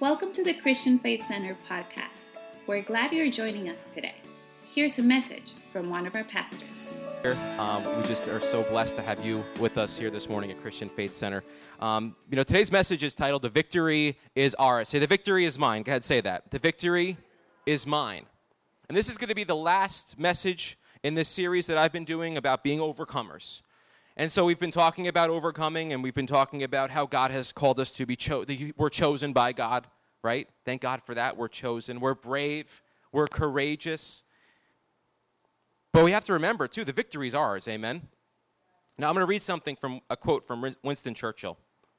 Welcome to the Christian Faith Center podcast. We're glad you're joining us today. Here's a message from one of our pastors. We just are so blessed to have you with us here this morning at Christian Faith Center. Today's message is titled, "The Victory is Ours." Say, "The victory is mine." Go ahead, say that. "The victory is mine." And this is going to be the last message in this series that I've been doing about being overcomers. And so we've been talking about overcoming, and we've been talking about how God has called us to be we're chosen by God, right? Thank God for that. We're chosen. We're brave. We're courageous. But we have to remember, too, the victory is ours, amen? Now, I'm going to read something from a quote from Winston Churchill.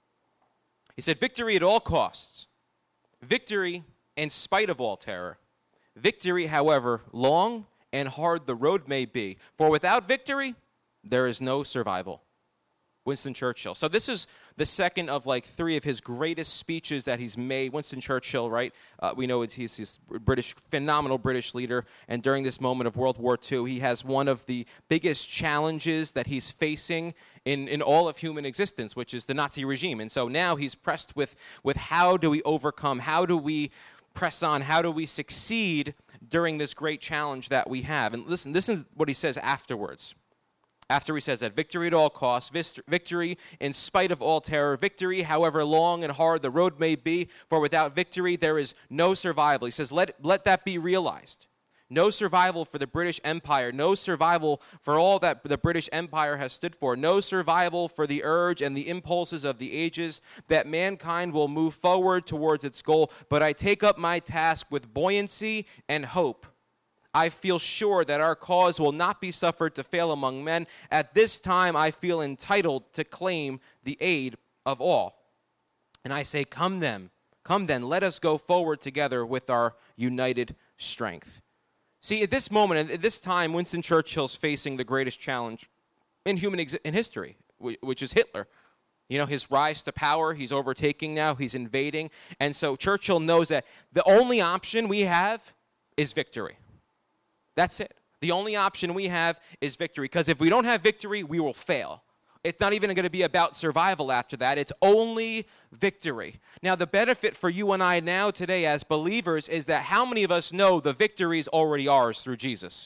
He said, "Victory at all costs. Victory in spite of all terror. Victory, however long and hard the road may be. For without victory, there is no survival." Winston Churchill. So this is the second of three of his greatest speeches that he's made. Winston Churchill, right? We know he's this phenomenal British leader. And during this moment of World War II, he has one of the biggest challenges that he's facing in all of human existence, which is the Nazi regime. And so now he's pressed with how do we overcome? How do we press on? How do we succeed during this great challenge that we have? And listen, this is what he says afterwards. After he says that, "Victory at all costs, victory in spite of all terror, victory however long and hard the road may be, for without victory there is no survival." He says, let that be realized. No survival for the British Empire, no survival for all that the British Empire has stood for, no survival for the urge and the impulses of the ages, that mankind will move forward towards its goal. But I take up my task with buoyancy and hope. I feel sure that our cause will not be suffered to fail among men. At this time, I feel entitled to claim the aid of all. And I say, come then, let us go forward together with our united strength. See, at this moment, at this time, Winston Churchill's facing the greatest challenge in in history, which is Hitler. You know, his rise to power, he's overtaking now, he's invading. And so Churchill knows that the only option we have is victory. That's it. The only option we have is victory. Because if we don't have victory, we will fail. It's not even going to be about survival after that. It's only victory. Now, the benefit for you and I now today as believers is that how many of us know the victory is already ours through Jesus?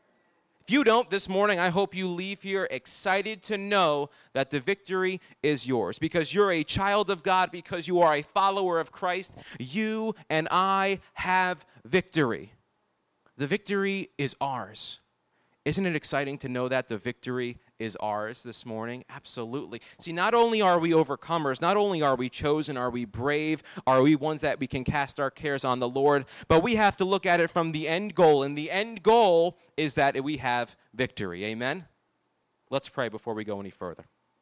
If you don't this morning, I hope you leave here excited to know that the victory is yours. Because you're a child of God, because you are a follower of Christ, you and I have victory. The victory is ours. Isn't it exciting to know that the victory is ours this morning? Absolutely. See, not only are we overcomers, not only are we chosen, are we brave, are we ones that we can cast our cares on the Lord, but we have to look at it from the end goal, and the end goal is that we have victory. Amen? Let's pray before we go any further.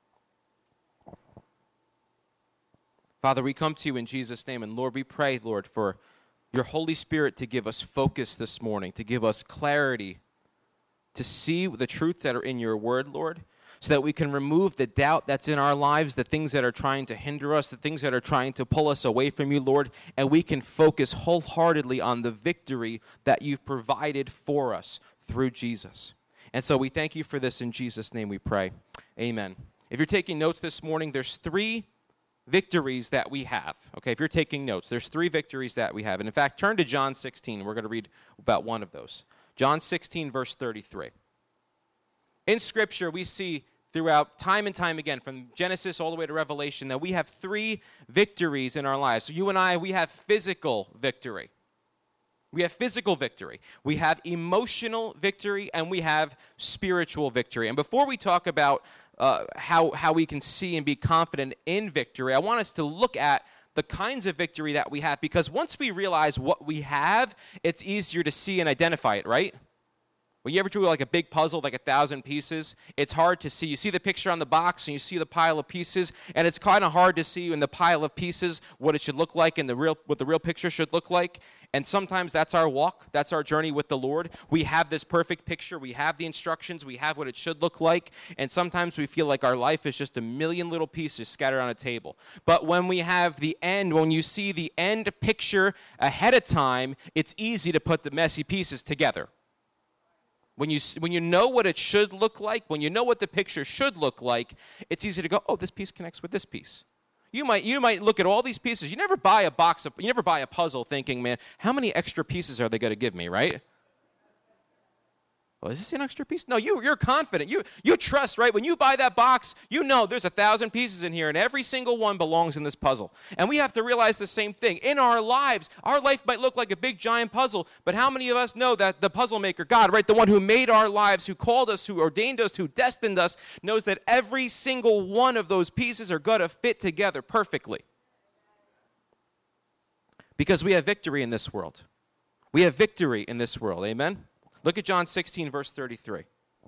Father, we come to you in Jesus' name, and Lord, we pray, Lord, for your Holy Spirit to give us focus this morning, to give us clarity, to see the truths that are in your word, Lord, so that we can remove the doubt that's in our lives, the things that are trying to hinder us, the things that are trying to pull us away from you, Lord, and we can focus wholeheartedly on the victory that you've provided for us through Jesus. And so we thank you for this. In Jesus' name we pray. Amen. If you're taking notes this morning, there's three victories that we have. Okay, if you're taking notes, there's three victories that we have. And in fact, turn to John 16. We're going to read about one of those. John 16, verse 33. In Scripture, we see throughout time and time again, from Genesis all the way to Revelation, that we have three victories in our lives. So you and I, we have physical victory. We have physical victory. We have emotional victory, and we have spiritual victory. And before we talk about how we can see and be confident in victory, I want us to look at the kinds of victory that we have, because once we realize what we have, it's easier to see and identify it, right? When you ever do a big puzzle, 1,000 pieces, it's hard to see. You see the picture on the box and you see the pile of pieces, and it's kind of hard to see in the pile of pieces what it should look like and what the real picture should look like. And sometimes that's our walk, that's our journey with the Lord. We have this perfect picture, we have the instructions, we have what it should look like, and sometimes we feel like our life is just a million little pieces scattered on a table. But when we have the end, when you see the end picture ahead of time, it's easy to put the messy pieces together. When you know what it should look like, when you know what the picture should look like, it's easy to go, oh, this piece connects with this piece. You might look at all these pieces. You never buy a puzzle thinking, man, how many extra pieces are they going to give me, right? Well, is this an extra piece? No, you're confident. You trust, right? When you buy that box, you know there's 1,000 pieces in here, and every single one belongs in this puzzle. And we have to realize the same thing. In our lives, our life might look like a big, giant puzzle, but how many of us know that the puzzle maker, God, right, the one who made our lives, who called us, who ordained us, who destined us, knows that every single one of those pieces are going to fit together perfectly. Because we have victory in this world. We have victory in this world. Amen? Look at John 16, verse 33.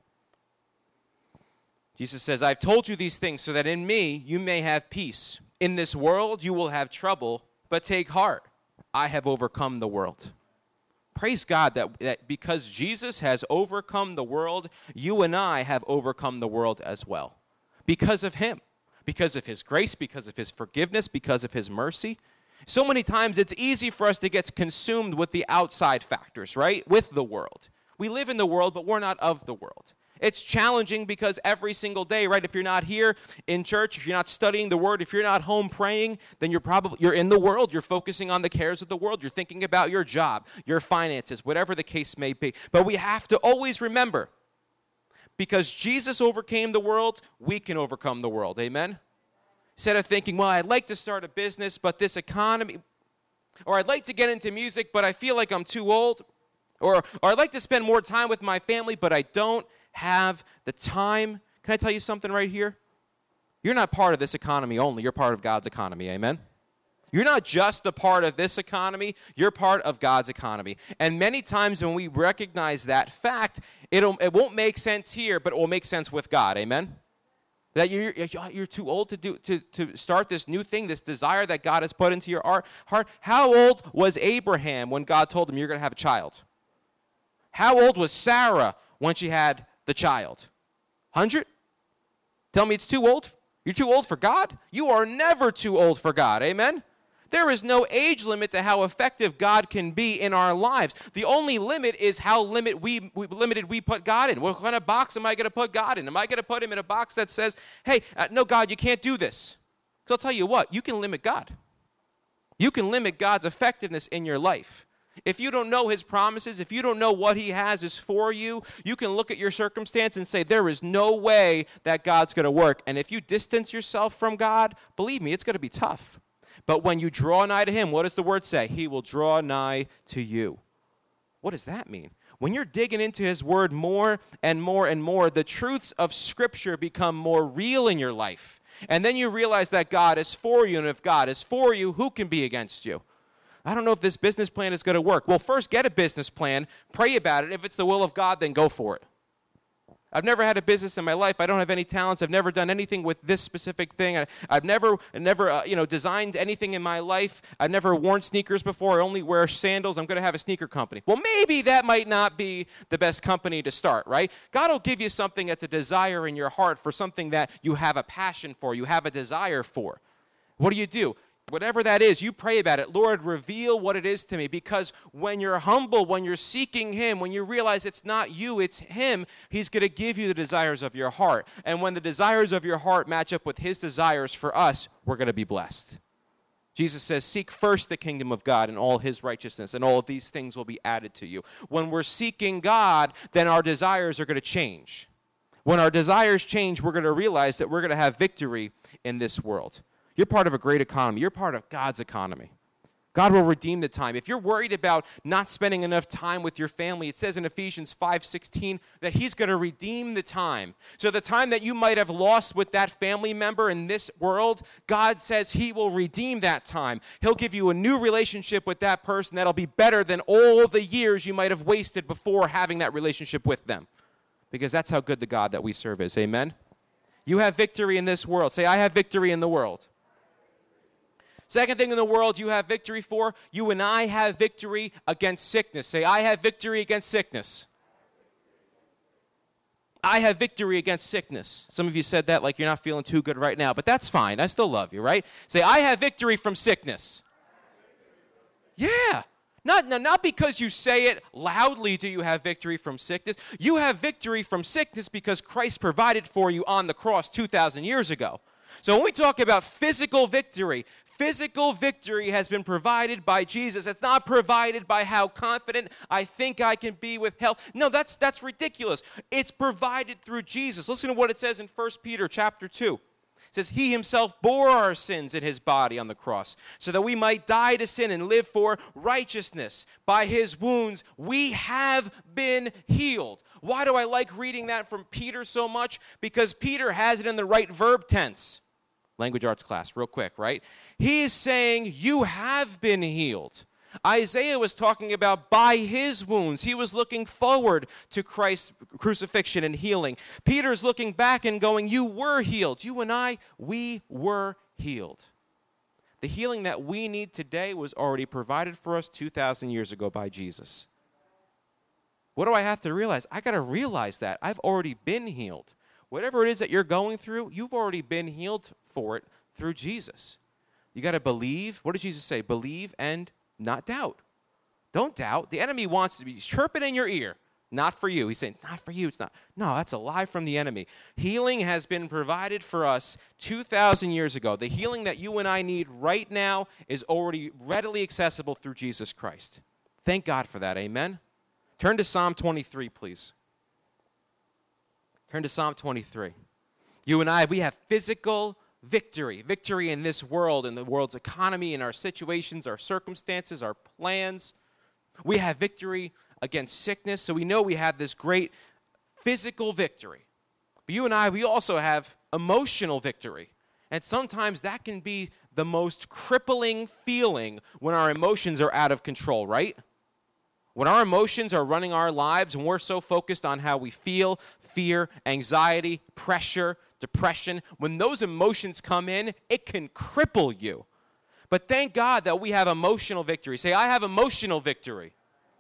Jesus says, I've told you these things so that in me you may have peace. In this world you will have trouble, but take heart. I have overcome the world. Praise God that because Jesus has overcome the world, you and I have overcome the world as well. Because of him, because of his grace, because of his forgiveness, because of his mercy. So many times it's easy for us to get consumed with the outside factors, right? With the world. We live in the world, but we're not of the world. It's challenging because every single day, right, if you're not here in church, if you're not studying the Word, if you're not home praying, then you're in the world. You're focusing on the cares of the world. You're thinking about your job, your finances, whatever the case may be. But we have to always remember, because Jesus overcame the world, we can overcome the world. Amen? Instead of thinking, well, I'd like to start a business, but this economy, or I'd like to get into music, but I feel like I'm too old. Or I'd like to spend more time with my family, but I don't have the time. Can I tell you something right here? You're not part of this economy only. You're part of God's economy. Amen? You're not just a part of this economy. You're part of God's economy. And many times when we recognize that fact, it won't make sense here, but it will make sense with God. Amen? That you're too old to start this new thing, this desire that God has put into your heart. How old was Abraham when God told him you're going to have a child? How old was Sarah when she had the child? 100? Tell me it's too old? You're too old for God? You are never too old for God. Amen? There is no age limit to how effective God can be in our lives. The only limit is how limited we put God in. What kind of box am I going to put God in? Am I going to put him in a box that says, hey, no, God, you can't do this? Because I'll tell you what, you can limit God. You can limit God's effectiveness in your life. If you don't know his promises, if you don't know what he has is for you, you can look at your circumstance and say, there is no way that God's going to work. And if you distance yourself from God, believe me, it's going to be tough. But when you draw nigh to him, what does the word say? He will draw nigh to you. What does that mean? When you're digging into his word more and more and more, the truths of Scripture become more real in your life. And then you realize that God is for you, and if God is for you, who can be against you? I don't know if this business plan is going to work. Well, first get a business plan, pray about it. If it's the will of God, then go for it. I've never had a business in my life. I don't have any talents. I've never done anything with this specific thing. I've never designed anything in my life. I've never worn sneakers before. I only wear sandals. I'm going to have a sneaker company. Well, maybe that might not be the best company to start, right? God will give you something that's a desire in your heart for something that you have a passion for, you have a desire for. What do? Whatever that is, you pray about it. Lord, reveal what it is to me. Because when you're humble, when you're seeking him, when you realize it's not you, it's him, he's going to give you the desires of your heart. And when the desires of your heart match up with his desires for us, we're going to be blessed. Jesus says, seek first the kingdom of God and all his righteousness, and all of these things will be added to you. When we're seeking God, then our desires are going to change. When our desires change, we're going to realize that we're going to have victory in this world. You're part of a great economy. You're part of God's economy. God will redeem the time. If you're worried about not spending enough time with your family, it says in Ephesians 5:16 that he's going to redeem the time. So the time that you might have lost with that family member in this world, God says he will redeem that time. He'll give you a new relationship with that person that'll be better than all the years you might have wasted before having that relationship with them. Because that's how good the God that we serve is. Amen? You have victory in this world. Say, I have victory in the world. Second thing in the world you have victory for, you and I have victory against sickness. Say, I have victory against sickness. I have victory against sickness. Some of you said that like you're not feeling too good right now, but that's fine. I still love you, right? Say, I have victory from sickness. Yeah. Not because you say it loudly do you have victory from sickness. You have victory from sickness because Christ provided for you on the cross 2,000 years ago. So when we talk about physical victory has been provided by Jesus. It's not provided by how confident I think I can be with health. No, that's ridiculous. It's provided through Jesus. Listen to what it says in 1 Peter chapter 2. It says, he himself bore our sins in his body on the cross so that we might die to sin and live for righteousness. By his wounds, we have been healed. Why do I like reading that from Peter so much? Because Peter has it in the right verb tense. Language arts class, real quick, right? He is saying, you have been healed. Isaiah was talking about by his wounds. He was looking forward to Christ's crucifixion and healing. Peter's looking back and going, you were healed. You and I, we were healed. The healing that we need today was already provided for us 2,000 years ago by Jesus. What do I have to realize? I got to realize that I've already been healed. Whatever it is that you're going through, you've already been healed for it through Jesus. You got to believe. What does Jesus say? Believe and not doubt. Don't doubt. The enemy wants to be chirping in your ear. Not for you. He's saying, not for you. It's not. No, that's a lie from the enemy. Healing has been provided for us 2,000 years ago. The healing that you and I need right now is already readily accessible through Jesus Christ. Thank God for that. Amen? Turn to Psalm 23, please. Turn to Psalm 23. You and I, we have physical victory. Victory in this world, in the world's economy, in our situations, our circumstances, our plans. We have victory against sickness, so we know we have this great physical victory. But you and I, we also have emotional victory. And sometimes that can be the most crippling feeling when our emotions are out of control, right? When our emotions are running our lives and we're so focused on how we feel, fear, anxiety, pressure, depression, when those emotions come in, it can cripple you. But thank God that we have emotional victory. Say, I have emotional victory.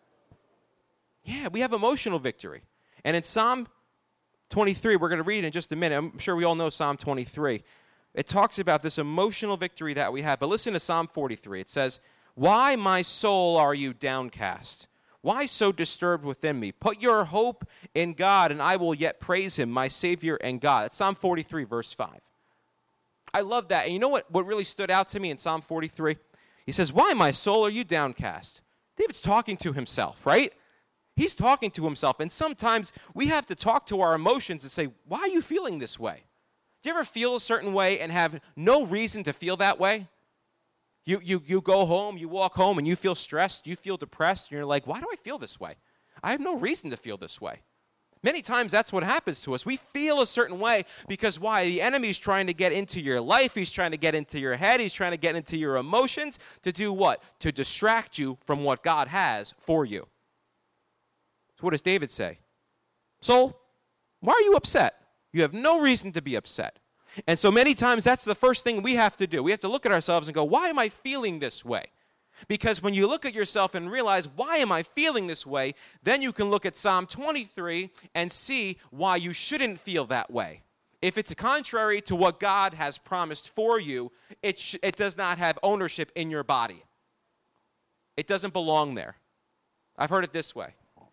Yeah, we have emotional victory. And in Psalm 23, we're going to read in just a minute. I'm sure we all know Psalm 23. It talks about this emotional victory that we have. But listen to Psalm 43. It says, why, my soul, are you downcast? Why so disturbed within me? Put your hope in God, and I will yet praise him, my Savior and God. It's Psalm 43, verse 5. I love that. And you know what really stood out to me in Psalm 43? He says, why, my soul, are you downcast? David's talking to himself, right? He's talking to himself. And sometimes we have to talk to our emotions and say, why are you feeling this way? Do you ever feel a certain way and have no reason to feel that way? You go home, you walk home, and you feel stressed, you feel depressed, and you're like, why do I feel this way? I have no reason to feel this way. Many times that's what happens to us. We feel a certain way because why? The enemy's trying to get into your life. He's trying to get into your head. He's trying to get into your emotions to do what? To distract you from what God has for you. So what does David say? Soul, why are you upset? You have no reason to be upset. And so many times that's the first thing we have to do. We have to look at ourselves and go, why am I feeling this way? Because when you look at yourself and realize, why am I feeling this way? Then you can look at Psalm 23 and see why you shouldn't feel that way. If it's contrary to what God has promised for you, it does not have ownership in your body. It doesn't belong there. I've heard it this way.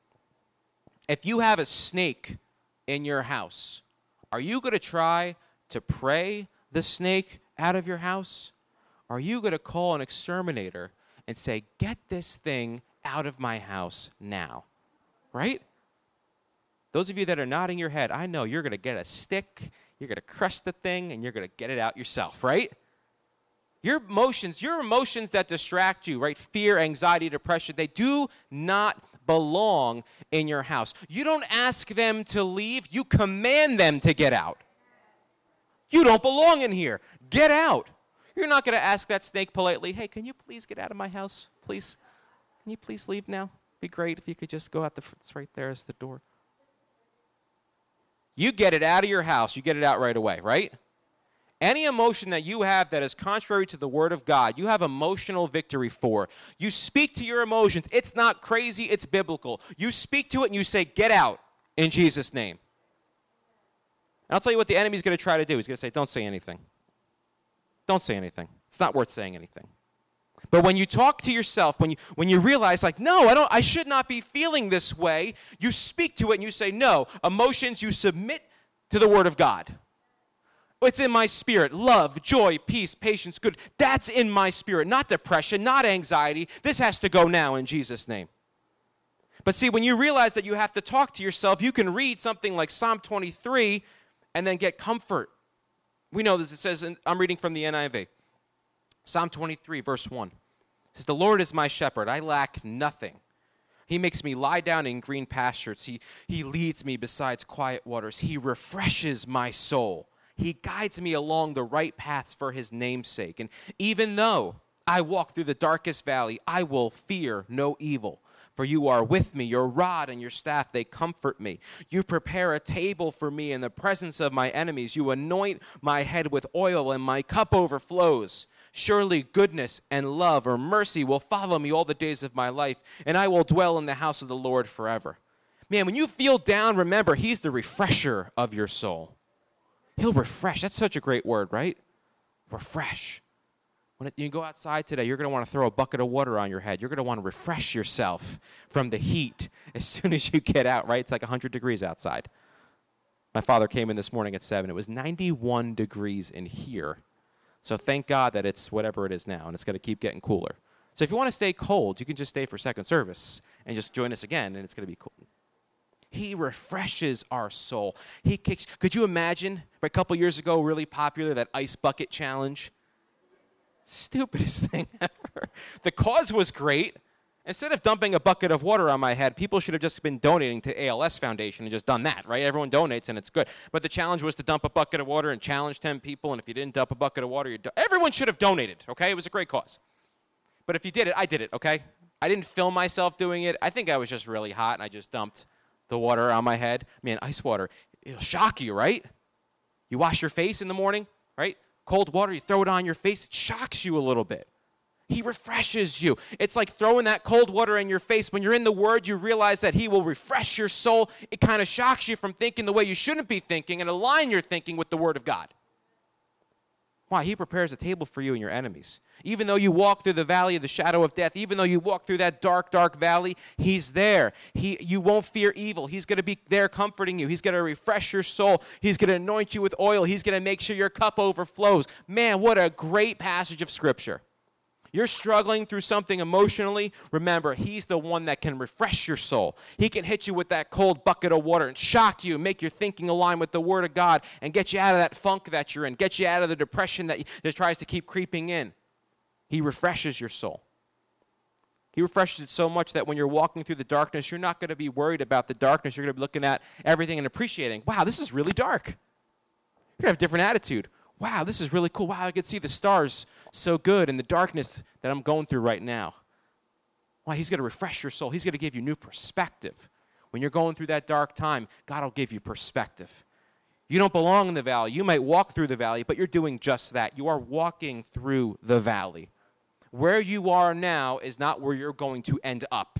If you have a snake in your house, are you going to try to pray the snake out of your house? Are you going to call an exterminator and say, get this thing out of my house now? Right? Those of you that are nodding your head, I know you're going to get a stick, you're going to crush the thing, and you're going to get it out yourself, right? Your emotions that distract you, right? Fear, anxiety, depression, they do not belong in your house. You don't ask them to leave, you command them to get out. You don't belong in here. Get out. You're not going to ask that snake politely, hey, can you please get out of my house, please? Can you please leave now? Be great if you could just go out it's right there is the door. You get it out of your house. You get it out right away, right? Any emotion that you have that is contrary to the Word of God, you have emotional victory for. You speak to your emotions. It's not crazy. It's biblical. You speak to it and you say, get out in Jesus' name. And I'll tell you what the enemy's going to try to do. He's going to say, don't say anything. Don't say anything. It's not worth saying anything. But when you talk to yourself, when you realize, like, no, I should not be feeling this way, you speak to it and you say, no, emotions, you submit to the Word of God. It's in my spirit. Love, joy, peace, patience, good. That's in my spirit. Not depression, not anxiety. This has to go now in Jesus' name. But see, when you realize that you have to talk to yourself, you can read something like Psalm 23 and then get comfort. We know this. It says, I'm reading from the NIV. Psalm 23, verse 1. It says, the Lord is my shepherd. I lack nothing. He makes me lie down in green pastures. He leads me beside quiet waters. He refreshes my soul. He guides me along the right paths for his name's sake. And even though I walk through the darkest valley, I will fear no evil. For you are with me, your rod and your staff, they comfort me. You prepare a table for me in the presence of my enemies. You anoint my head with oil, and my cup overflows. Surely goodness and love or mercy will follow me all the days of my life, and I will dwell in the house of the Lord forever. Man, when you feel down, remember, he's the refresher of your soul. He'll refresh. That's such a great word, right? Refresh. When you go outside today, you're going to want to throw a bucket of water on your head. You're going to want to refresh yourself from the heat as soon as you get out, right? It's like 100 degrees outside. My father came in this morning at 7. It was 91 degrees in here. So thank God that it's whatever it is now, and it's going to keep getting cooler. So if you want to stay cold, you can just stay for second service and just join us again, and it's going to be cool. He refreshes our soul. He kicks. Could you imagine, a couple years ago, really popular, that ice bucket challenge? Stupidest thing ever. The cause was great. Instead of dumping a bucket of water on my head, people should have just been donating to ALS Foundation and just done that, right? Everyone donates and it's good. But the challenge was to dump a bucket of water and challenge 10 people, and if you didn't dump a bucket of water, everyone should have donated, okay? It was a great cause. But if you did it, I did it, okay? I didn't film myself doing it. I think I was just really hot, and I just dumped the water on my head. Man, ice water, it'll shock you, right? You wash your face in the morning, right? Cold water, you throw it on your face, it shocks you a little bit. He refreshes you. It's like throwing that cold water in your face. When you're in the Word, you realize that he will refresh your soul. It kind of shocks you from thinking the way you shouldn't be thinking and align your thinking with the Word of God. Why? He prepares a table for you and your enemies. Even though you walk through the valley of the shadow of death, even though you walk through that dark, dark valley, he's there. You won't fear evil. He's going to be there comforting you. He's going to refresh your soul. He's going to anoint you with oil. He's going to make sure your cup overflows. Man, what a great passage of Scripture. You're struggling through something emotionally, remember, he's the one that can refresh your soul. He can hit you with that cold bucket of water and shock you, make your thinking align with the Word of God, and get you out of that funk that you're in, get you out of the depression that tries to keep creeping in. He refreshes your soul. He refreshes it so much that when you're walking through the darkness, you're not going to be worried about the darkness. You're going to be looking at everything and appreciating, wow, this is really dark. You're going to have a different attitude. Wow, this is really cool. Wow, I can see the stars so good in the darkness that I'm going through right now. Wow, he's going to refresh your soul. He's going to give you new perspective. When you're going through that dark time, God will give you perspective. You don't belong in the valley. You might walk through the valley, but you're doing just that. You are walking through the valley. Where you are now is not where you're going to end up.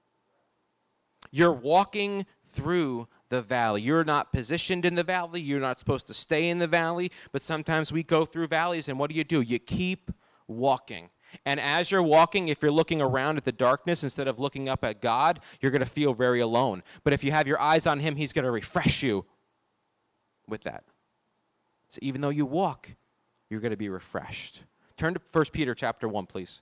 You're walking through the valley. You're not positioned in the valley. You're not supposed to stay in the valley. But sometimes we go through valleys, and what do? You keep walking. And as you're walking, if you're looking around at the darkness instead of looking up at God, you're going to feel very alone. But if you have your eyes on him, he's going to refresh you with that. So even though you walk, you're going to be refreshed. Turn to 1 Peter chapter 1, please.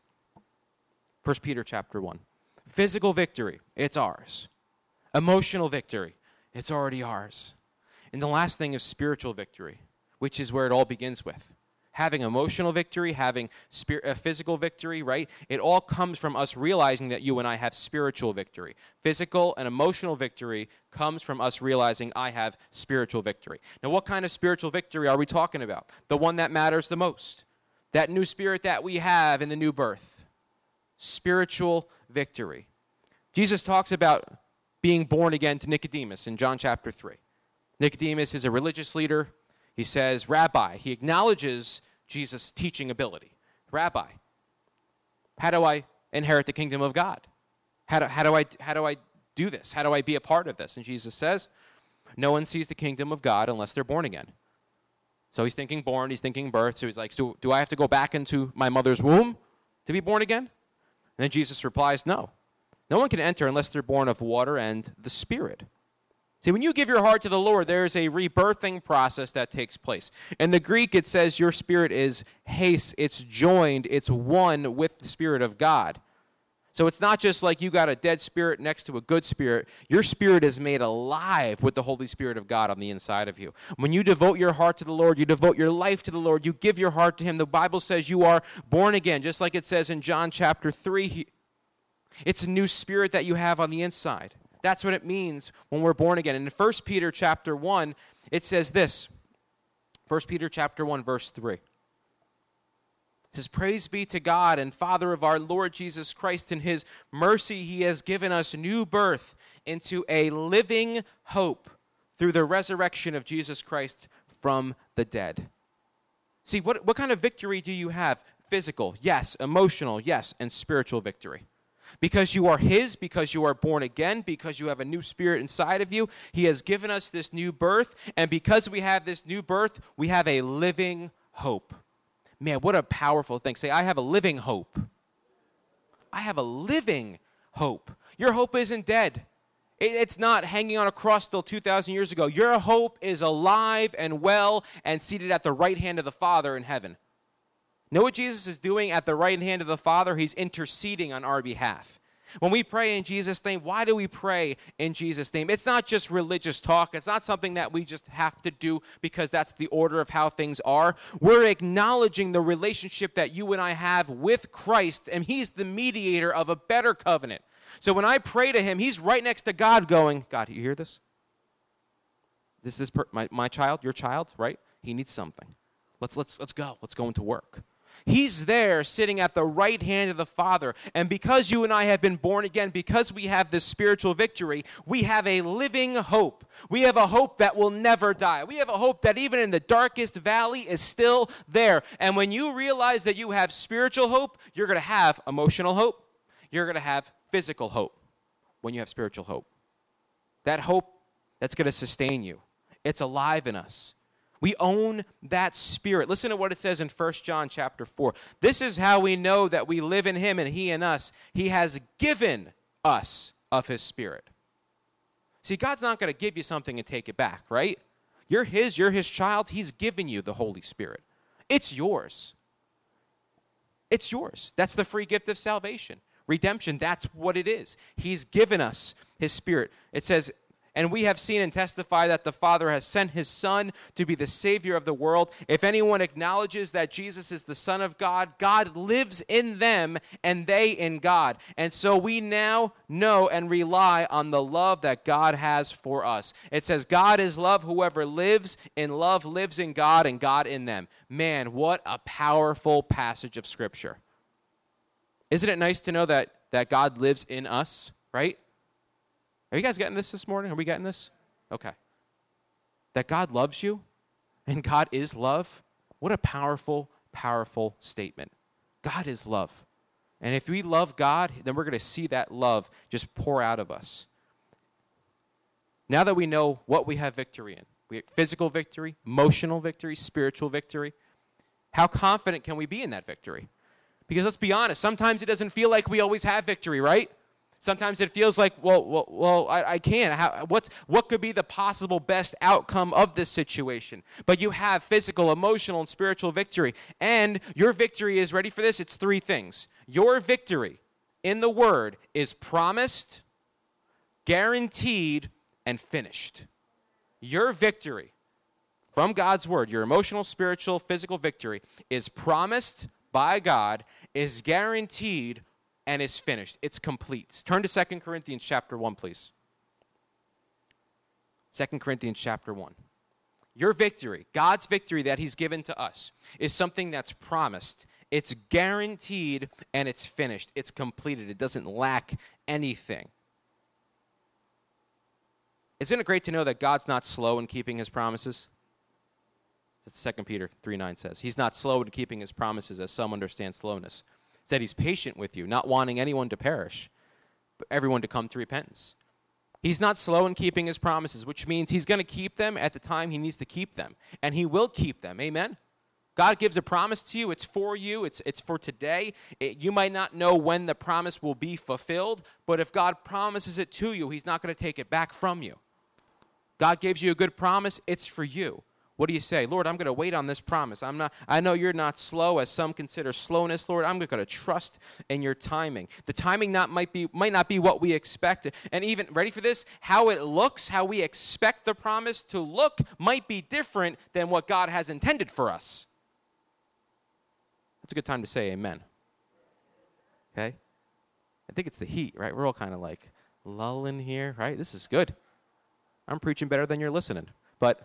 1 Peter chapter 1. Physical victory, it's ours. Emotional victory, it's already ours. And the last thing is spiritual victory, which is where it all begins with. Having emotional victory, having physical victory, right? It all comes from us realizing that you and I have spiritual victory. Physical and emotional victory comes from us realizing I have spiritual victory. Now, what kind of spiritual victory are we talking about? The one that matters the most. That new spirit that we have in the new birth. Spiritual victory. Jesus talks about being born again to Nicodemus in John chapter 3. Nicodemus is a religious leader. He says, Rabbi. He acknowledges Jesus' teaching ability. Rabbi, how do I inherit the kingdom of God? How do I do this? How do I be a part of this? And Jesus says, no one sees the kingdom of God unless they're born again. So he's thinking born, he's thinking birth. So he's like, so do I have to go back into my mother's womb to be born again? And then Jesus replies, no. No one can enter unless they're born of water and the Spirit. See, when you give your heart to the Lord, there's a rebirthing process that takes place. In the Greek, it says your spirit is haste, it's joined, it's one with the Spirit of God. So it's not just like you got a dead spirit next to a good spirit. Your spirit is made alive with the Holy Spirit of God on the inside of you. When you devote your heart to the Lord, you devote your life to the Lord, you give your heart to Him, the Bible says you are born again, just like it says in John chapter 3. It's a new spirit that you have on the inside. That's what it means when we're born again. And in 1 Peter chapter 1, it says this. 1 Peter chapter 1, verse 3. It says, "Praise be to God and Father of our Lord Jesus Christ. In His mercy He has given us new birth into a living hope through the resurrection of Jesus Christ from the dead." See, what kind of victory do you have? Physical, yes. Emotional, yes. And spiritual victory. Because you are His, because you are born again, because you have a new spirit inside of you, He has given us this new birth, and because we have this new birth, we have a living hope. Man, what a powerful thing. Say, I have a living hope. I have a living hope. Your hope isn't dead. It's not hanging on a cross still 2,000 years ago. Your hope is alive and well and seated at the right hand of the Father in heaven. Know what Jesus is doing at the right hand of the Father? He's interceding on our behalf. When we pray in Jesus' name, why do we pray in Jesus' name? It's not just religious talk. It's not something that we just have to do because that's the order of how things are. We're acknowledging the relationship that you and I have with Christ, and He's the mediator of a better covenant. So when I pray to Him, He's right next to God going, God, you hear this? This is my child, your child, right? He needs something. Let's go. Let's go into work. He's there sitting at the right hand of the Father. And because you and I have been born again, because we have this spiritual victory, we have a living hope. We have a hope that will never die. We have a hope that even in the darkest valley is still there. And when you realize that you have spiritual hope, you're going to have emotional hope. You're going to have physical hope when you have spiritual hope. That hope that's going to sustain you. It's alive in us. We own that spirit. Listen to what it says in 1 John chapter 4. This is how we know that we live in Him and He in us. He has given us of His Spirit. See, God's not going to give you something and take it back, right? You're His child. He's given you the Holy Spirit. It's yours. It's yours. That's the free gift of salvation. Redemption, that's what it is. He's given us His Spirit. It says, "And we have seen and testify that the Father has sent His Son to be the Savior of the world. If anyone acknowledges that Jesus is the Son of God, God lives in them and they in God. And so we now know and rely on the love that God has for us." It says, God is love. Whoever lives in love lives in God and God in them. Man, what a powerful passage of Scripture. Isn't it nice to know that God lives in us, right? Are you guys getting this morning? Are we getting this? Okay. That God loves you and God is love. What a powerful, powerful statement. God is love. And if we love God, then we're going to see that love just pour out of us. Now that we know what we have victory in, we have physical victory, emotional victory, spiritual victory, how confident can we be in that victory? Because let's be honest, sometimes it doesn't feel like we always have victory, right? Sometimes it feels like, I can't. What could be the possible best outcome of this situation? But you have physical, emotional, and spiritual victory. And your victory is, ready for this? It's 3 things. Your victory in the Word is promised, guaranteed, and finished. Your victory from God's Word, your emotional, spiritual, physical victory, is promised by God, is guaranteed, and is finished. It's complete. Turn to 2 Corinthians chapter 1, please. 2 Corinthians chapter 1. Your victory, God's victory that He's given to us, is something that's promised. It's guaranteed, and it's finished. It's completed. It doesn't lack anything. Isn't it great to know that God's not slow in keeping His promises? That's 2 Peter 3:9 says. He's not slow in keeping His promises, as some understand slowness. That He's patient with you, not wanting anyone to perish, but everyone to come to repentance. He's not slow in keeping His promises, which means He's going to keep them at the time He needs to keep them. And He will keep them. Amen? God gives a promise to you. It's for you. It's for today. You might not know when the promise will be fulfilled, but if God promises it to you, He's not going to take it back from you. God gives you a good promise, it's for you. What do you say? Lord, I'm going to wait on this promise. I know you're not slow, as some consider slowness, Lord. I'm going to trust in your timing. The timing might not be what we expected. And even, ready for this? How it looks, how we expect the promise to look might be different than what God has intended for us. That's a good time to say amen. Okay? I think it's the heat, right? We're all kind of like lulling here, right? This is good. I'm preaching better than you're listening. But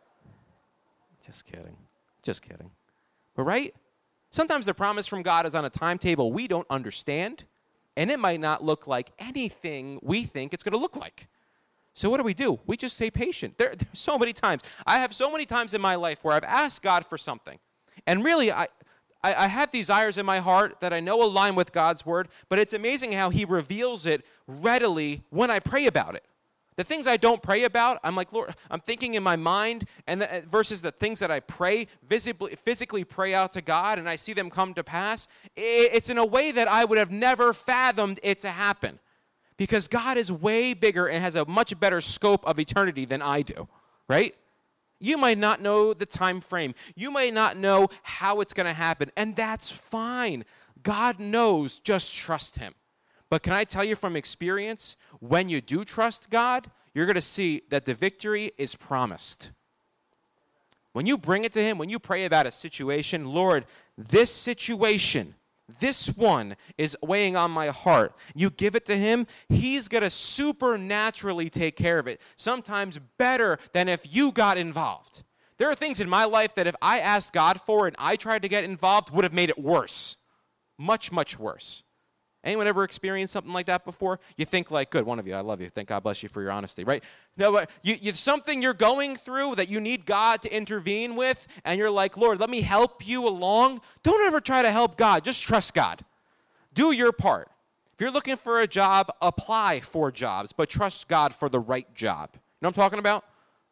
just kidding. But right? Sometimes the promise from God is on a timetable we don't understand, and it might not look like anything we think it's going to look like. So what do? We just stay patient. There's so many times. I have so many times in my life where I've asked God for something, and really I have desires in my heart that I know align with God's word, but it's amazing how he reveals it readily when I pray about it. The things I don't pray about, I'm like, Lord, I'm thinking in my mind, and versus the things that I pray, physically pray out to God, and I see them come to pass, it's in a way that I would have never fathomed it to happen. Because God is way bigger and has a much better scope of eternity than I do, right? You might not know the time frame. You might not know how it's going to happen, and that's fine. God knows, just trust him. But can I tell you from experience, when you do trust God, you're going to see that the victory is promised. When you bring it to him, when you pray about a situation, Lord, this situation, this one is weighing on my heart. You give it to him, he's going to supernaturally take care of it, sometimes better than if you got involved. There are things in my life that if I asked God for and I tried to get involved, would have made it worse. Much, much worse. Anyone ever experienced something like that before? You think like, good, one of you, I love you. Thank God bless you for your honesty, right? No, but something you're going through that you need God to intervene with, and you're like, Lord, let me help you along. Don't ever try to help God. Just trust God. Do your part. If you're looking for a job, apply for jobs, but trust God for the right job. You know what I'm talking about?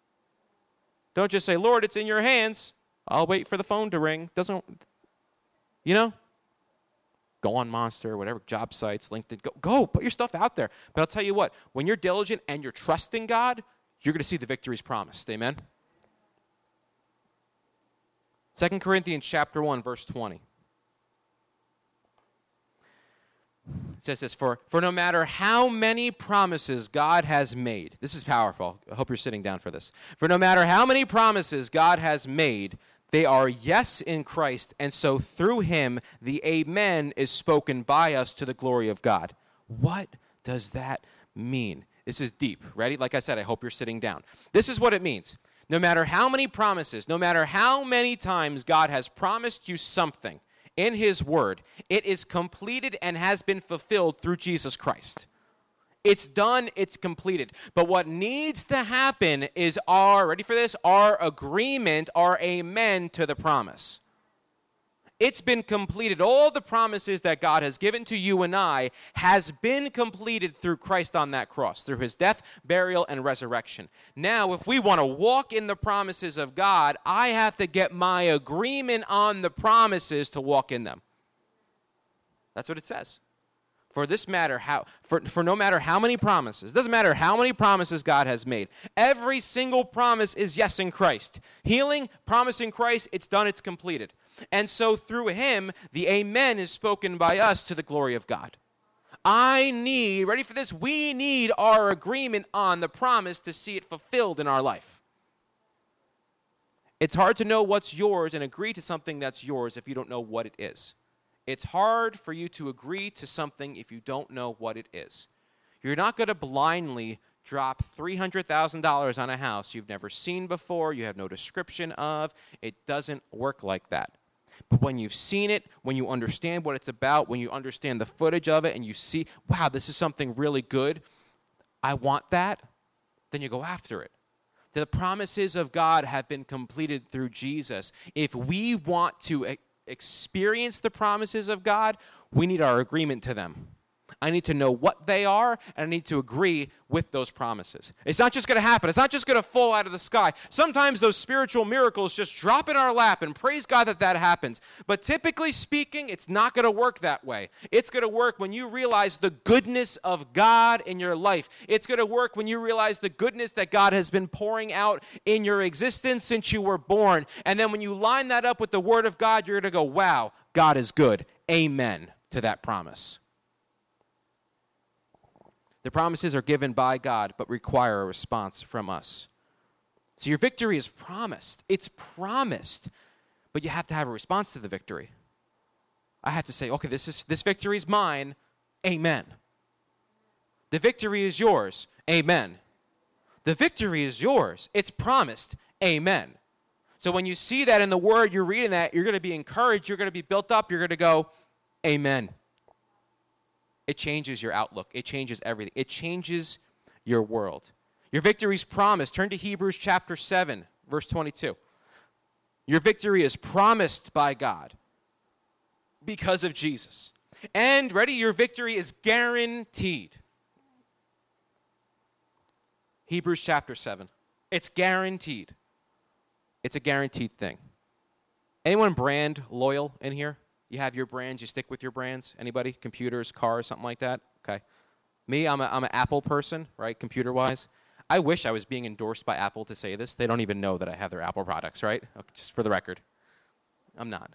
Don't just say, Lord, it's in your hands. I'll wait for the phone to ring. Go on Monster, whatever, job sites, LinkedIn. Go, put your stuff out there. But I'll tell you what, when you're diligent and you're trusting God, you're going to see the victories promised. Amen? 2 Corinthians chapter 1, verse 20. It says this, for no matter how many promises God has made, this is powerful. I hope you're sitting down for this. For no matter how many promises God has made, they are yes in Christ, and so through him, the amen is spoken by us to the glory of God. What does that mean? This is deep. Ready? Like I said, I hope you're sitting down. This is what it means. No matter how many promises, no matter how many times God has promised you something in his word, it is completed and has been fulfilled through Jesus Christ. It's done, it's completed. But what needs to happen is our agreement, our amen to the promise. It's been completed. All the promises that God has given to you and I has been completed through Christ on that cross, through his death, burial, and resurrection. Now, if we want to walk in the promises of God, I have to get my agreement on the promises to walk in them. That's what it says. For no matter how many promises, doesn't matter how many promises God has made, every single promise is yes in Christ. Healing, promise in Christ, it's done, it's completed. And so through him, the amen is spoken by us to the glory of God. ready for this? We need our agreement on the promise to see it fulfilled in our life. It's hard to know what's yours and agree to something that's yours if you don't know what it is. It's hard for you to agree to something if you don't know what it is. You're not going to blindly drop $300,000 on a house you've never seen before, you have no description of. It doesn't work like that. But when you've seen it, when you understand what it's about, when you understand the footage of it, and you see, wow, this is something really good, I want that, then you go after it. The promises of God have been completed through Jesus. If we want to experience the promises of God, we need our agreement to them. I need to know what they are, and I need to agree with those promises. It's not just going to happen. It's not just going to fall out of the sky. Sometimes those spiritual miracles just drop in our lap, and praise God that happens. But typically speaking, it's not going to work that way. It's going to work when you realize the goodness of God in your life. It's going to work when you realize the goodness that God has been pouring out in your existence since you were born. And then when you line that up with the Word of God, you're going to go, wow, God is good. Amen to that promise. The promises are given by God, but require a response from us. So your victory is promised. It's promised. But you have to have a response to the victory. I have to say, okay, this victory is mine. Amen. The victory is yours. Amen. The victory is yours. It's promised. Amen. So when you see that in the Word, you're reading that, you're going to be encouraged, you're going to be built up, you're going to go, amen. It changes your outlook. It changes everything. It changes your world. Your victory is promised. Turn to Hebrews chapter 7, verse 22. Your victory is promised by God because of Jesus. And, ready, your victory is guaranteed. Hebrews chapter 7. It's guaranteed. It's a guaranteed thing. Anyone brand loyal in here? You have your brands, you stick with your brands? Anybody? Computers, cars, something like that? Okay. Me, I'm an Apple person, right, computer-wise. I wish I was being endorsed by Apple to say this. They don't even know that I have their Apple products, right? Okay, just for the record. I'm not.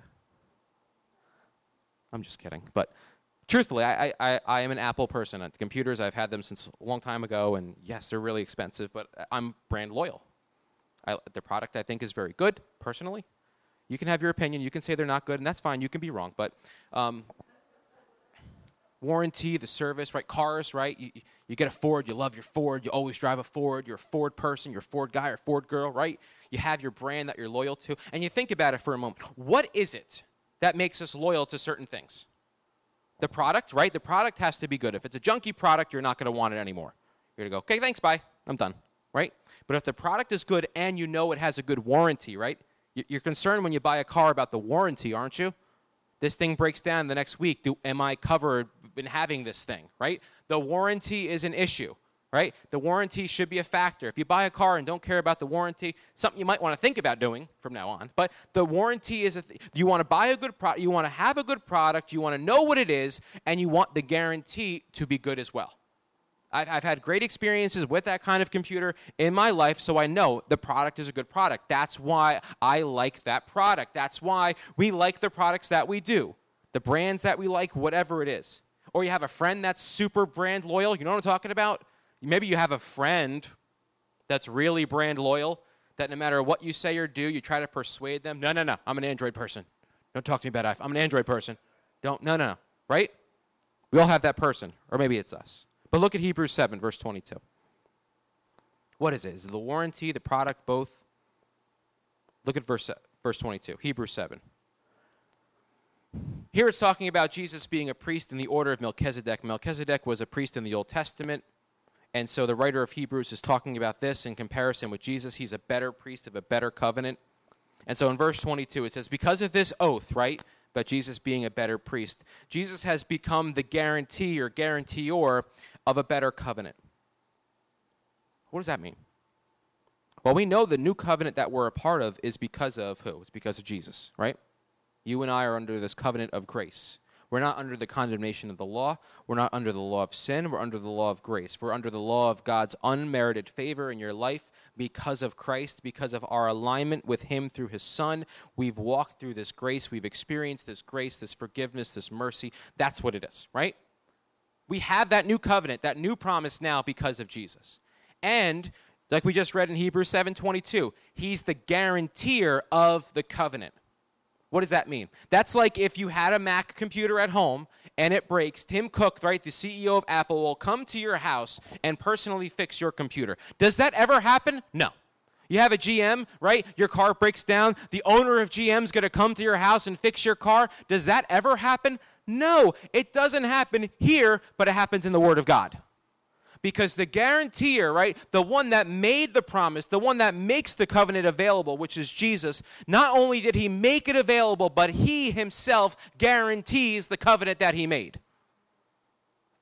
I'm just kidding. But truthfully, I am an Apple person. The computers, I've had them since a long time ago, and yes, they're really expensive, but I'm brand loyal. The product, I think, is very good, personally. You can have your opinion. You can say they're not good, and that's fine. You can be wrong. But warranty, the service, right? Cars, right? You get a Ford. You love your Ford. You always drive a Ford. You're a Ford person. You're a Ford guy or Ford girl, right? You have your brand that you're loyal to. And you think about it for a moment. What is it that makes us loyal to certain things? The product, right? The product has to be good. If it's a junky product, you're not going to want it anymore. You're going to go, okay, thanks, bye. I'm done, right? But if the product is good and you know it has a good warranty, right? You're concerned when you buy a car about the warranty, aren't you? This thing breaks down the next week. Am I covered in having this thing, right? The warranty is an issue, right? The warranty should be a factor. If you buy a car and don't care about the warranty, something you might want to think about doing from now on. But the warranty is you want to buy a good product, you want to have a good product, you want to know what it is, and you want the guarantee to be good as well. I've had great experiences with that kind of computer in my life, so I know the product is a good product. That's why I like that product. That's why we like the products that we do, the brands that we like, whatever it is. Or you have a friend that's super brand loyal. You know what I'm talking about? Maybe you have a friend that's really brand loyal, that no matter what you say or do, you try to persuade them. No, I'm an Android person. Don't talk to me about iPhone. I'm an Android person. No, right? We all have that person, or maybe it's us. But look at Hebrews 7, verse 22. What is it? Is it the warranty, the product, both? Look at verse 22, Hebrews 7. Here it's talking about Jesus being a priest in the order of Melchizedek. Melchizedek was a priest in the Old Testament, and so the writer of Hebrews is talking about this in comparison with Jesus. He's a better priest of a better covenant. And so in verse 22 it says, because of this oath, right, about Jesus being a better priest, Jesus has become the guarantee or guarantor of a better covenant. What does that mean? Well, we know the new covenant that we're a part of is because of who? It's because of Jesus, right? You and I are under this covenant of grace. We're not under the condemnation of the law. We're not under the law of sin. We're under the law of grace. We're under the law of God's unmerited favor in your life because of Christ, because of our alignment with Him through His Son. We've walked through this grace. We've experienced this grace, this forgiveness, this mercy. That's what it is, right? We have that new covenant, that new promise now because of Jesus. And like we just read in Hebrews 7:22, He's the guarantor of the covenant. What does that mean? That's like if you had a Mac computer at home and it breaks, Tim Cook, right, the CEO of Apple, will come to your house and personally fix your computer. Does that ever happen? No. You have a GM, right? Your car breaks down. The owner of GM is going to come to your house and fix your car. Does that ever happen? No, it doesn't happen here, but it happens in the Word of God. Because the guarantor, right, the one that made the promise, the one that makes the covenant available, which is Jesus, not only did He make it available, but He Himself guarantees the covenant that He made.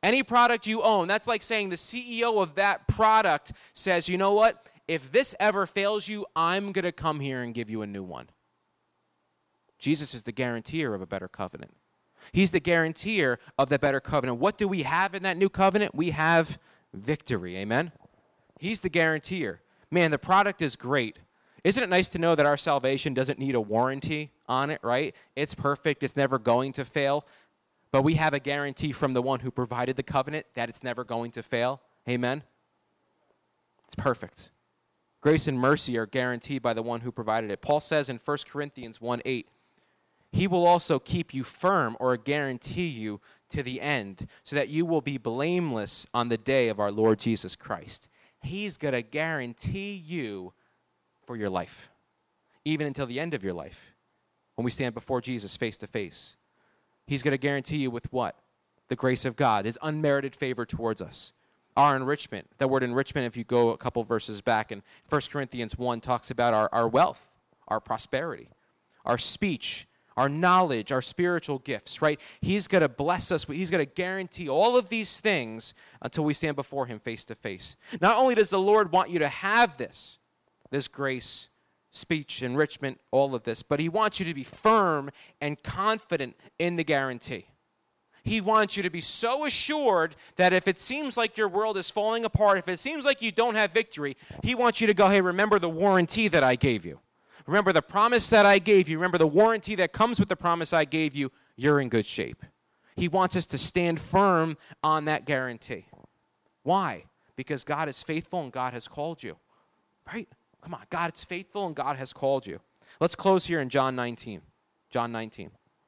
Any product you own, that's like saying the CEO of that product says, you know what? If this ever fails you, I'm going to come here and give you a new one. Jesus is the guarantor of a better covenant. He's the guarantor of the better covenant. What do we have in that new covenant? We have victory. Amen? He's the guarantor. Man, the product is great. Isn't it nice to know that our salvation doesn't need a warranty on it, right? It's perfect. It's never going to fail. But we have a guarantee from the one who provided the covenant that it's never going to fail. Amen? It's perfect. Grace and mercy are guaranteed by the one who provided it. Paul says in 1 Corinthians 1:8, he will also keep you firm or guarantee you to the end so that you will be blameless on the day of our Lord Jesus Christ. He's going to guarantee you for your life, even until the end of your life, when we stand before Jesus face to face. He's going to guarantee you with what? The grace of God, his unmerited favor towards us. Our enrichment. That word enrichment, if you go a couple verses back in 1 Corinthians 1, talks about our wealth, our prosperity, our speech, our knowledge, our spiritual gifts, right? He's going to bless us. He's going to guarantee all of these things until we stand before him face to face. Not only does the Lord want you to have this grace, speech, enrichment, all of this, but he wants you to be firm and confident in the guarantee. He wants you to be so assured that if it seems like your world is falling apart, if it seems like you don't have victory, he wants you to go, hey, remember the warranty that I gave you. Remember the promise that I gave you. Remember the warranty that comes with the promise I gave you. You're in good shape. He wants us to stand firm on that guarantee. Why? Because God is faithful and God has called you. Right? Come on, God is faithful and God has called you. Let's close here in John 19. John 19.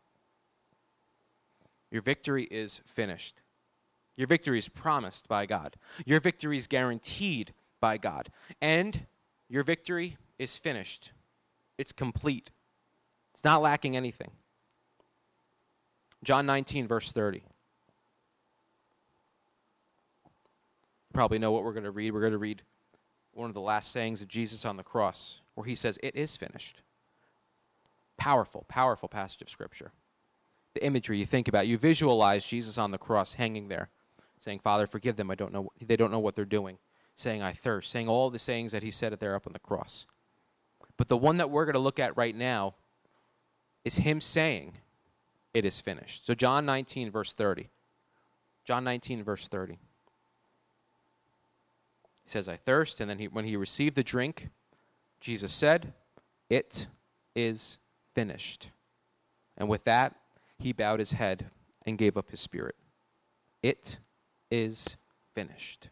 Your victory is finished. Your victory is promised by God. Your victory is guaranteed by God. And your victory is finished. It's complete. It's not lacking anything. John 19, verse 30. You probably know what we're going to read. We're going to read one of the last sayings of Jesus on the cross, where he says, it is finished. Powerful, powerful passage of Scripture. The imagery you think about, you visualize Jesus on the cross hanging there, saying, Father, forgive them, they don't know what they're doing, saying, I thirst, saying all the sayings that he said there up on the cross. But the one that we're going to look at right now is him saying, it is finished. So John 19, verse 30. John 19, verse 30. He says, I thirst, and then when he received the drink, Jesus said, it is finished. And with that, he bowed his head and gave up his spirit. It is finished.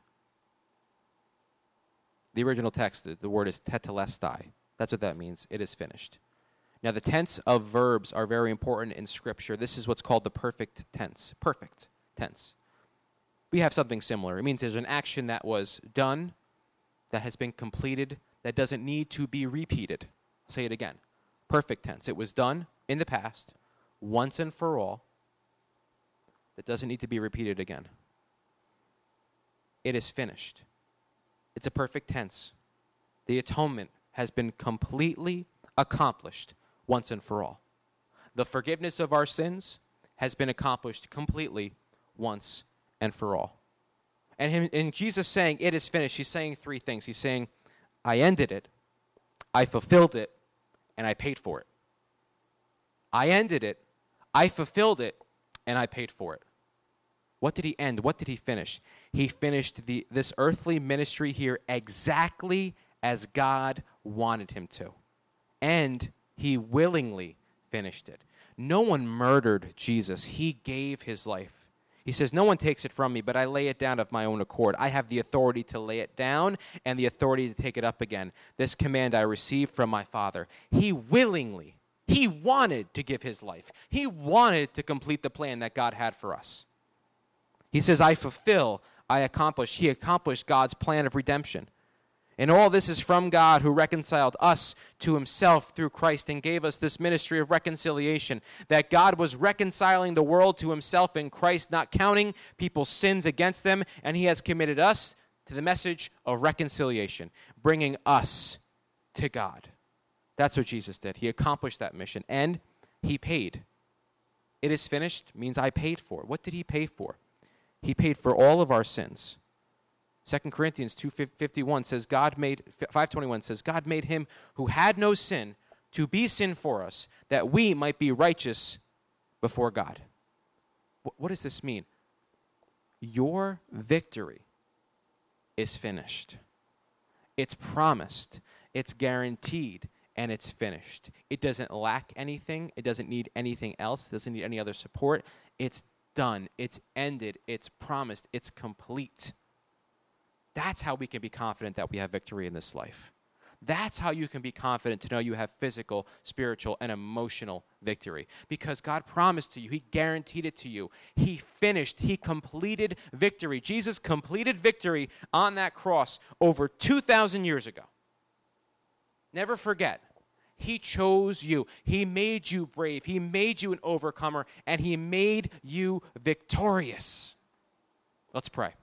The original text, the word is tetelestai. That's what that means. It is finished. Now, the tense of verbs are very important in Scripture. This is what's called the perfect tense. Perfect tense. We have something similar. It means there's an action that was done, that has been completed, that doesn't need to be repeated. I'll say it again. Perfect tense. It was done in the past, once and for all, that doesn't need to be repeated again. It is finished. It's a perfect tense. The atonement has been completely accomplished once and for all. The forgiveness of our sins has been accomplished completely once and for all. And Jesus saying, it is finished, he's saying three things. He's saying, I ended it, I fulfilled it, and I paid for it. I ended it, I fulfilled it, and I paid for it. What did he end? What did he finish? He finished this earthly ministry here exactly as God wanted him to. And he willingly finished it. No one murdered Jesus. He gave his life. He says, no one takes it from me, but I lay it down of my own accord. I have the authority to lay it down and the authority to take it up again. This command I received from my Father. He wanted to give his life. He wanted to complete the plan that God had for us. He says, I fulfill, I accomplish. He accomplished God's plan of redemption. And all this is from God, who reconciled us to himself through Christ and gave us this ministry of reconciliation, that God was reconciling the world to himself in Christ, not counting people's sins against them, and he has committed us to the message of reconciliation, bringing us to God. That's what Jesus did. He accomplished that mission, and he paid. It is finished means I paid for it. What did he pay for? He paid for all of our sins. 2 Corinthians 2:51 says, 5:21 says, God made him who had no sin to be sin for us, that we might be righteous before God. What does this mean? Your victory is finished. It's promised. It's guaranteed. And it's finished. It doesn't lack anything. It doesn't need anything else. It doesn't need any other support. It's done. It's ended. It's promised. It's complete. That's how we can be confident that we have victory in this life. That's how you can be confident to know you have physical, spiritual, and emotional victory. Because God promised to you. He guaranteed it to you. He finished. He completed victory. Jesus completed victory on that cross over 2,000 years ago. Never forget, he chose you. He made you brave. He made you an overcomer, and he made you victorious. Let's pray.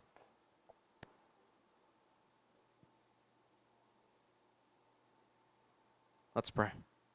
Let's pray.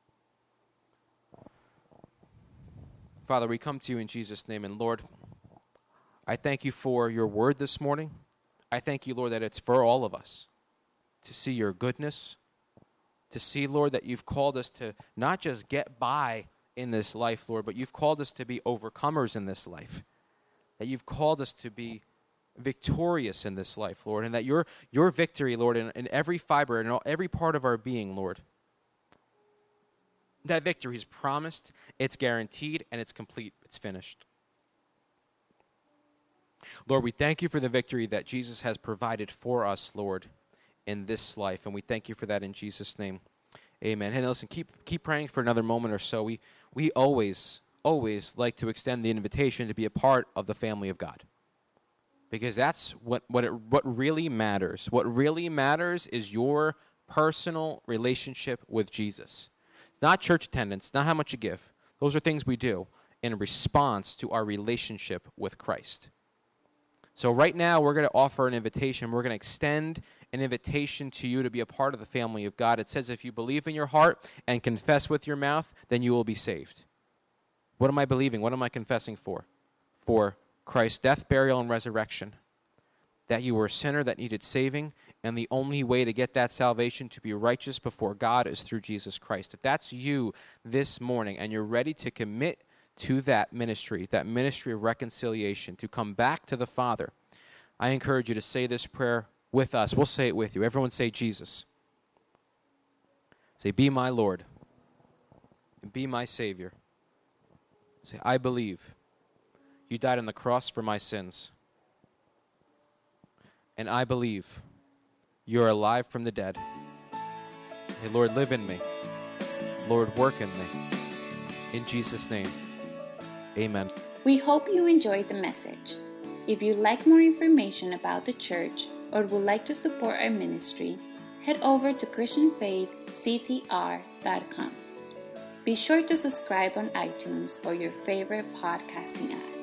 Father, we come to you in Jesus' name, and Lord, I thank you for your word this morning. I thank you, Lord, that it's for all of us to see your goodness, to see, Lord, that you've called us to not just get by in this life, Lord, but you've called us to be overcomers in this life, that you've called us to be victorious in this life, Lord, and that your victory, Lord, in every fiber, in every part of our being, Lord, that victory is promised, it's guaranteed, and it's complete. It's finished. Lord, we thank you for the victory that Jesus has provided for us, Lord, in this life, and we thank you for that in Jesus' name. Amen. And listen, keep praying for another moment or so. We always like to extend the invitation to be a part of the family of God, because that's what really matters. What really matters is your personal relationship with Jesus. Not church attendance, not how much you give. Those are things we do in response to our relationship with Christ. So right now, we're going to offer an invitation. We're going to extend an invitation to you to be a part of the family of God. It says if you believe in your heart and confess with your mouth, then you will be saved. What am I believing? What am I confessing for? For Christ's death, burial, and resurrection. That you were a sinner that needed saving, and the only way to get that salvation to be righteous before God is through Jesus Christ. If that's you this morning and you're ready to commit to that ministry of reconciliation, to come back to the Father, I encourage you to say this prayer with us. We'll say it with you. Everyone say Jesus. Say, be my Lord and be my Savior. Say, I believe you died on the cross for my sins. And I believe you're alive from the dead. Hey, Lord, live in me. Lord, work in me. In Jesus' name, amen. We hope you enjoyed the message. If you'd like more information about the church or would like to support our ministry, head over to ChristianFaithCTR.com. Be sure to subscribe on iTunes or your favorite podcasting app.